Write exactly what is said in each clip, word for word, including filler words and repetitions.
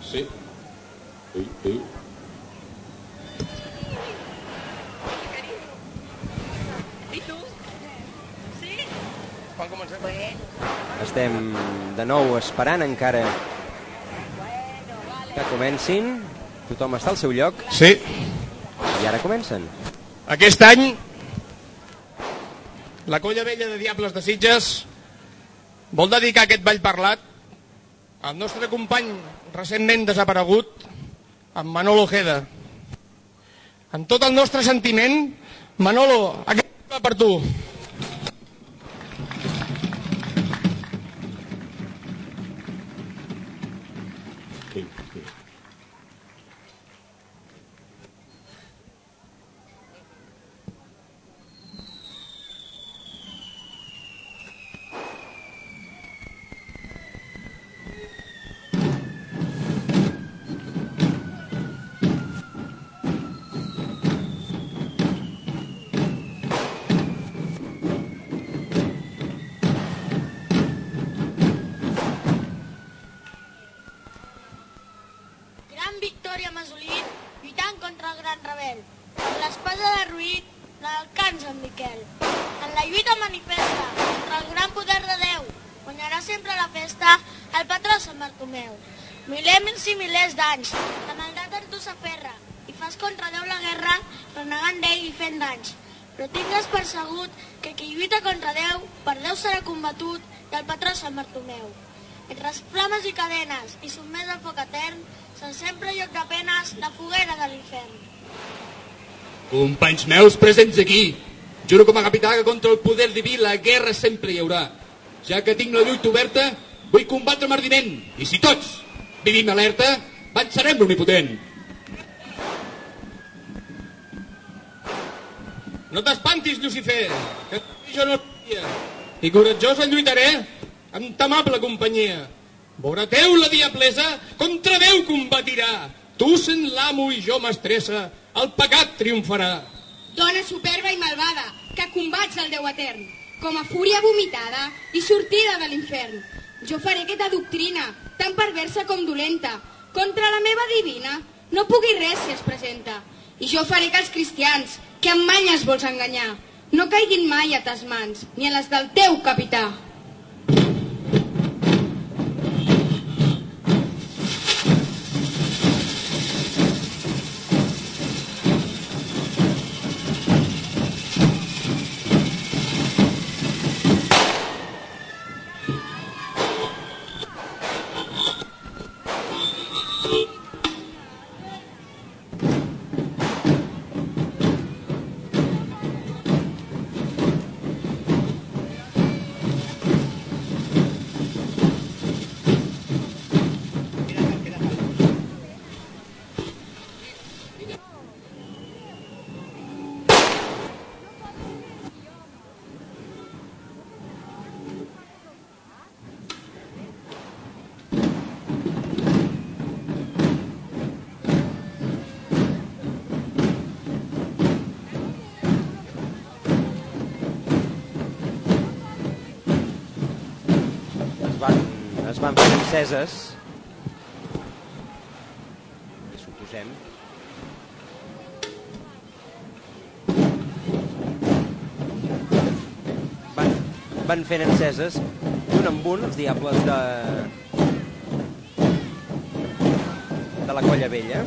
Sí. Ui, ui. Estem de nou esperant encara que comencin. Tothom està al seu lloc. Sí. I ara comencen. Aquest any la Colla Vella de Diables de Sitges vol dedicar aquest ball parlat al nostre company recentment desaparegut, en Manolo Ojeda. Amb tot el nostre sentiment, Manolo, aquest va per tu. Milers i milers d'anys, la maldat en tu s'aferra i fas contra Déu la guerra renegant d'ell i fent danys. Però tingues persegut que qui lluita contra Déu, per Déu serà combatut i el patró Sant Bartomeu. Entre flames i cadenes i sotmès al foc etern, se'n sempre lloc de penes la foguera de l'infern. Companys meus presents aquí, juro com a capità que contra el poder diví la guerra sempre hi haurà. Ja que tinc la lluita oberta, vull combatre amb ardiment, i si tots vivim alerta, vencerem l'omnipotent. No t'espantis, Lucifer, que jo no sabia, i coratjós en lluitaré amb ta amable companyia. Vora teu la diablesa contra Déu combatirà. Tu sent l'amo i jo mestressa, el pecat triomfarà. Dona superba i malvada, que combats el Déu etern, com a fúria vomitada i sortida de l'infern. Jo faré que ta doctrina, tan perversa com dolenta, contra la meva divina, no pugui res si es presenta. I jo faré que els cristians, que amb manyes vols enganyar, no caiguin mai a tes mans, ni a les del teu capità. Van fer enceses, suposem. Van, van fent enceses d'un en un els diables de, de la Colla Vella.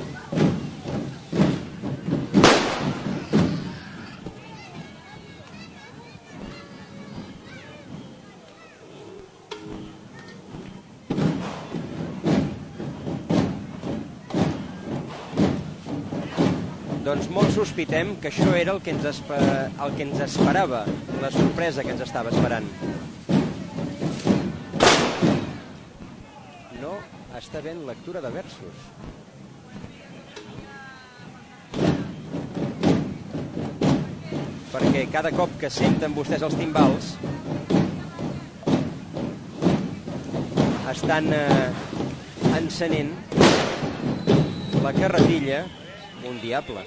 Doncs molt sospitem que això era el que ens, esper... el que ens esperava, la sorpresa que ens estava esperant. No està ben lectura de versos. Perquè cada cop que senten vostès els timbals estan eh, encenent la carretilla un diable.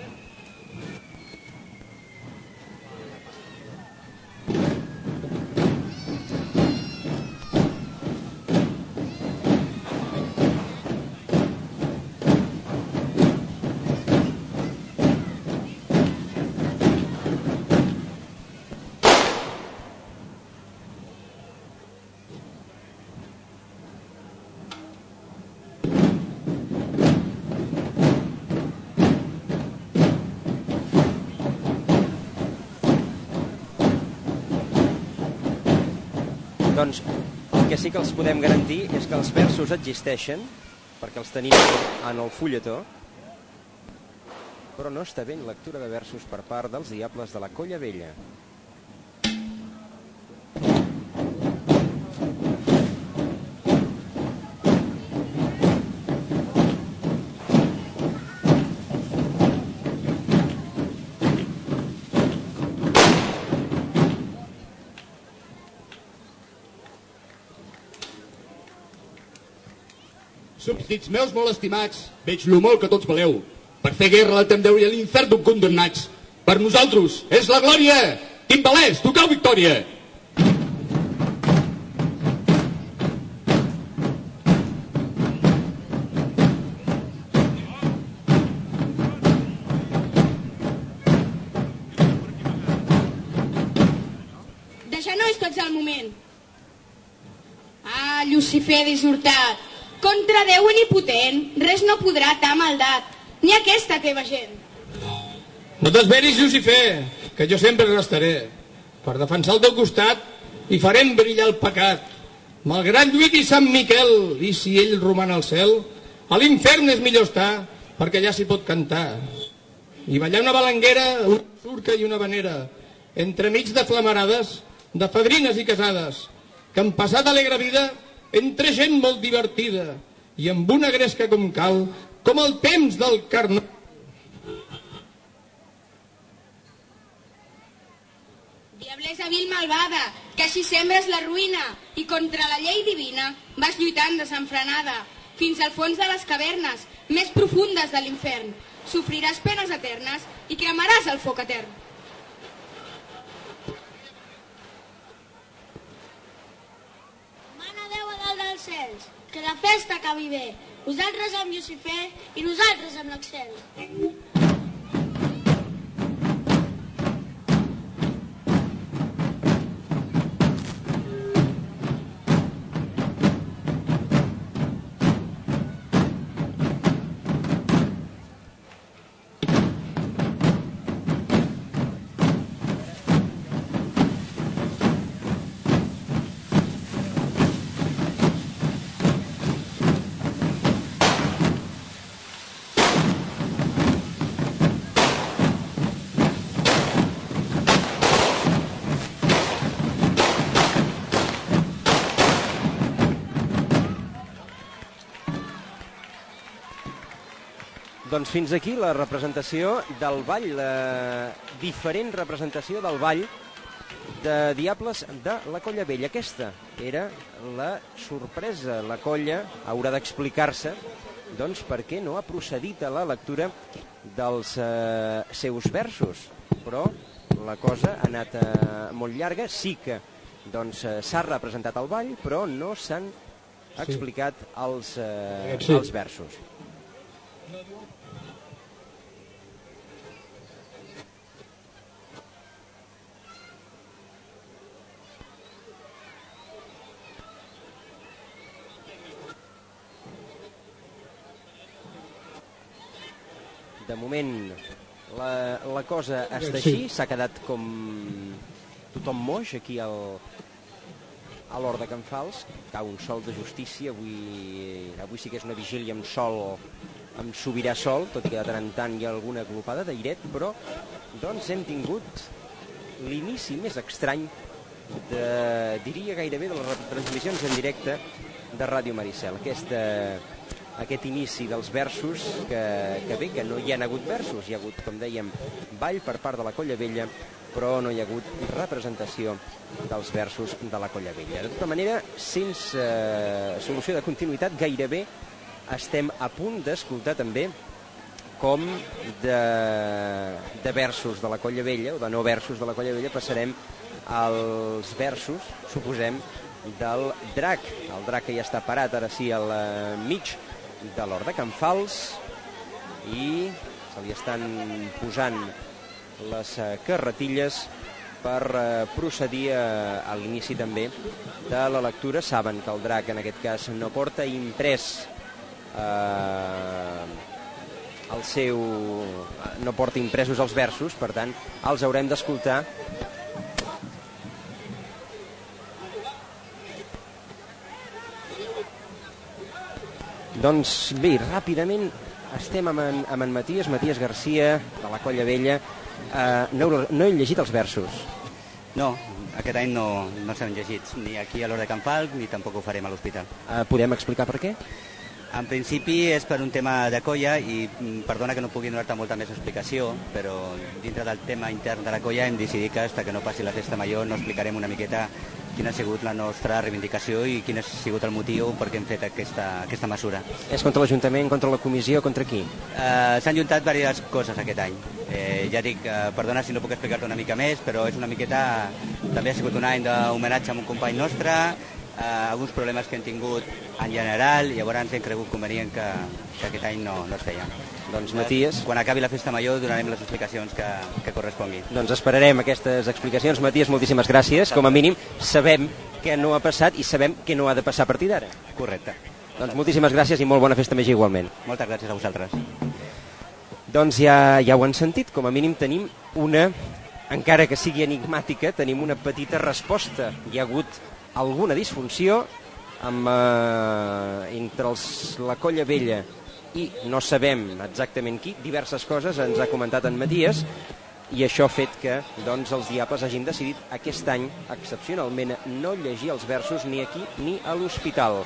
Doncs el que sí que els podem garantir és que els versos existeixen, perquè els tenim en el fulletó, però no està ben lectura de versos per part dels Diables de la Colla Vella. Súbdits meus molt estimats, veig lo molt que tots valeu. Per fer guerra la tendeu i a l'infern d'un condemnats. Per nosaltres és la glòria! Timbalers, tocau victòria! De genolls tots al moment. Ah, Lucifer dissortat, contra Déu omnipotent, res no podrà ta maldat, ni aquesta teva gent. No t'esveris, Lucifer, que jo sempre restaré. Per defensar el teu costat i farem brillar el pecat. Malgrat lluiti Sant Miquel, i si ell roman al cel, a l'infern és millor estar, perquè ja s'hi pot cantar. I ballar una balanguera, una surca i una vanera, entremig de flamarades, de fadrines i casades, que han passat alegre vida entre gent molt divertida i amb una gresca com cal, com el temps del carnaval. Diablesa vil malvada, que així sembres la ruïna i contra la llei divina vas lluitant desenfrenada fins al fons de les cavernes més profundes de l'infern. Sofriràs penes eternes i cremaràs el foc etern. Dels cels, que la festa acabi bé. Vosaltres amb Lucifer i nosaltres amb l'excel. Doncs fins aquí la representació del ball, la diferent representació del ball de Diables de la Colla Vella. Aquesta era la sorpresa. La colla haurà d'explicar-se doncs, per què no ha procedit a la lectura dels eh, seus versos. Però la cosa ha anat eh, molt llarga. Sí que doncs, eh, s'ha representat el ball, però no s'han explicat els, eh, sí. els versos. De moment la, la cosa està així, s'ha quedat com tothom moix aquí al, a l'Hort de Can Fals. Cau un sol de justícia, avui, avui sí que és una vigília amb sol, amb sobirà sol, tot i que de tant en tant hi ha alguna glopada d'airet, però doncs hem tingut l'inici més estrany de, diria gairebé, de les retransmissions en directe de Ràdio Maricel. Aquesta... aquest inici dels versos, que, que bé, que no hi ha hagut versos, hi ha hagut, com dèiem, ball per part de la Colla Vella, però no hi ha hagut representació dels versos de la Colla Vella. De tota manera, sense eh, solució de continuïtat, gairebé estem a punt d'escoltar també com de, de versos de la Colla Vella, o de no versos de la Colla Vella, passarem als versos, suposem, del drac. El drac que ja està parat, ara sí, al mig de l'Hort de Can Fals, i se li estan posant les carretilles per procedir a, a l'inici també de la lectura. Saben que el drac en aquest cas no porta imprès eh, el seu... no porta impresos els versos, per tant els haurem d'escoltar Doncs bé, ràpidament estem amb en, amb en Matías, Matías Garcia, de la Colla Vella. Uh, no, no he llegit els versos. No, aquest any no, no s'han llegit, ni aquí a l'Hort de Can Falc, ni tampoc ho farem a l'hospital. Uh, podem explicar per què? En principi és per un tema de colla i perdona que no pugui donar-te molta més explicació, però dintre del tema intern de la colla hem decidit que fins que no passi la festa major no explicarem una miqueta quina ha sigut la nostra reivindicació i quin ha sigut el motiu per què hem fet aquesta, aquesta mesura. És contra l'Ajuntament, contra la comissió, contra qui? Eh, S'han juntat diverses coses aquest any. Eh, ja dic, eh, perdona si no puc explicar-te una mica més, però és una miqueta... També ha sigut un any d'homenatge a un company nostre, eh, alguns problemes que hem tingut en general, i llavors hem cregut convenient que, que aquest any no, no es feia. Doncs, Matías... Quan acabi la festa major donarem les explicacions que, que correspongui. Doncs esperarem aquestes explicacions. Matías, moltíssimes gràcies. Com a mínim sabem què no ha passat i sabem què no ha de passar a partir d'ara. Correcte. Doncs moltíssimes gràcies i molt bona festa major igualment. Moltes gràcies a vosaltres. Doncs ja, ja ho han sentit, com a mínim tenim una, encara que sigui enigmàtica, tenim una petita resposta. Hi ha hagut alguna disfunció amb, eh, entre els, la Colla Vella i no sabem exactament qui, diverses coses ens ha comentat en Matías, i això ha fet que doncs, els Diables hagin decidit aquest any, excepcionalment, no llegir els versos ni aquí ni a l'hospital.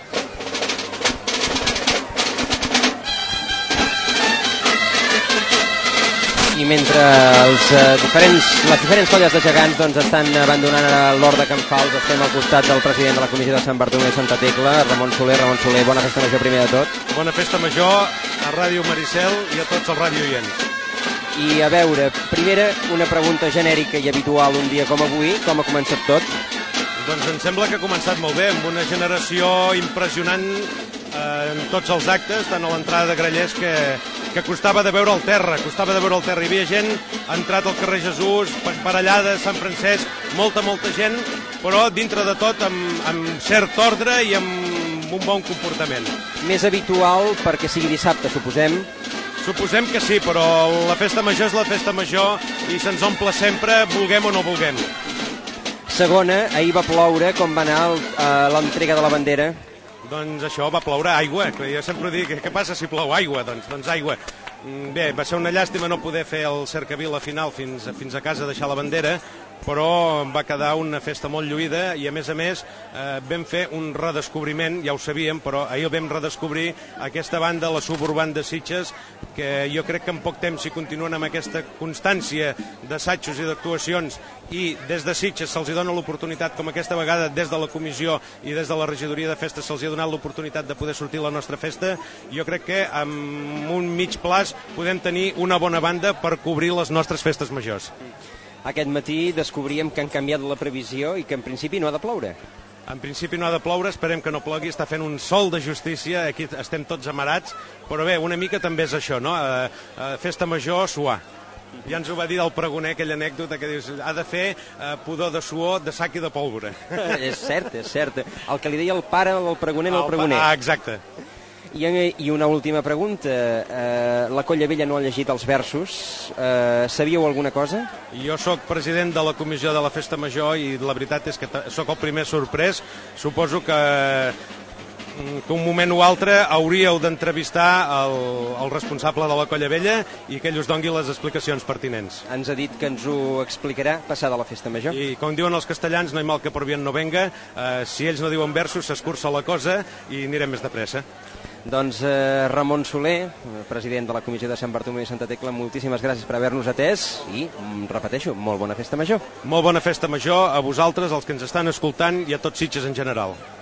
I mentre els, eh, diferents, les diferents colles de gegants doncs, estan abandonant l'Hort de Can Falc, estem al costat del president de la Comissió de Sant Bartomeu i Santa Tecla, Ramon Soler. Ramon Soler, bona festa major primer de tot. Bona festa major a Ràdio Maricel i a tots els radiooients. I a veure, primera, una pregunta genèrica i habitual un dia com avui, com ha començat tot? Doncs em sembla que ha començat molt bé, amb una generació impressionant eh, en tots els actes, tant a l'entrada de Grallers que, que costava de veure el terra, costava de veure el terra. Hi havia gent, ha entrat al carrer Jesús, Parellada, Sant Francesc, molta, molta gent, però dintre de tot amb, amb cert ordre i amb un bon comportament. Més habitual perquè sigui dissabte, suposem? Suposem que sí, però la festa major és la festa major i se'ns omple sempre, vulguem o no vulguem. Segona, ahir va ploure, com va anar el, uh, l'entrega de la bandera? Doncs això, va ploure aigua. Jo sempre dic, què passa si plou aigua? Doncs, doncs aigua. Bé, va ser una llàstima no poder fer el cercavil a final fins, fins a casa, deixar la bandera, però va quedar una festa molt lluïda i a més a més eh, vam fer un redescobriment, ja ho sabíem, però ahir vam redescobrir aquesta banda, la Suburban de Sitges, que jo crec que en poc temps, si continuen amb aquesta constància d'assajos i d'actuacions i des de Sitges se'ls dona l'oportunitat, com aquesta vegada des de la comissió i des de la regidoria de festes se'ls ha donat l'oportunitat de poder sortir a la nostra festa, jo crec que amb un mig plaç podem tenir una bona banda per cobrir les nostres festes majors. Aquest matí descobríem que han canviat la previsió i que en principi no ha de ploure. En principi no ha de ploure, esperem que no plogui, està fent un sol de justícia, aquí estem tots amarats, però bé, una mica també és això, no? Eh, eh, festa major, suar. Ja ens ho va dir el pregoner, aquella anècdota que dius, ha de fer eh, pudor de suor, de sac i de pólvora. És cert, és cert. El que li deia el pare del pregoner al pregoner. Ah, exacte. I, I una última pregunta. Eh, la Colla Vella no ha llegit els versos. Eh, sabíeu alguna cosa? Jo sóc president de la comissió de la Festa Major i la veritat és que sóc el primer sorprès. Suposo que, que un moment o altre hauríeu d'entrevistar el, el responsable de la Colla Vella i que ell us doni les explicacions pertinents. Ens ha dit que ens ho explicarà passada la Festa Major. I com diuen els castellans, no hi mal que por bien no venga. Eh, si ells no diuen versos, s'escurça la cosa i anirem més de pressa. Doncs eh, Ramon Soler, president de la Comissió de Sant Bartomeu i Santa Tecla, moltíssimes gràcies per haver-nos atès i, repeteixo, molt bona festa major. Molt bona festa major a vosaltres, als que ens estan escoltant i a tots Sitges en general.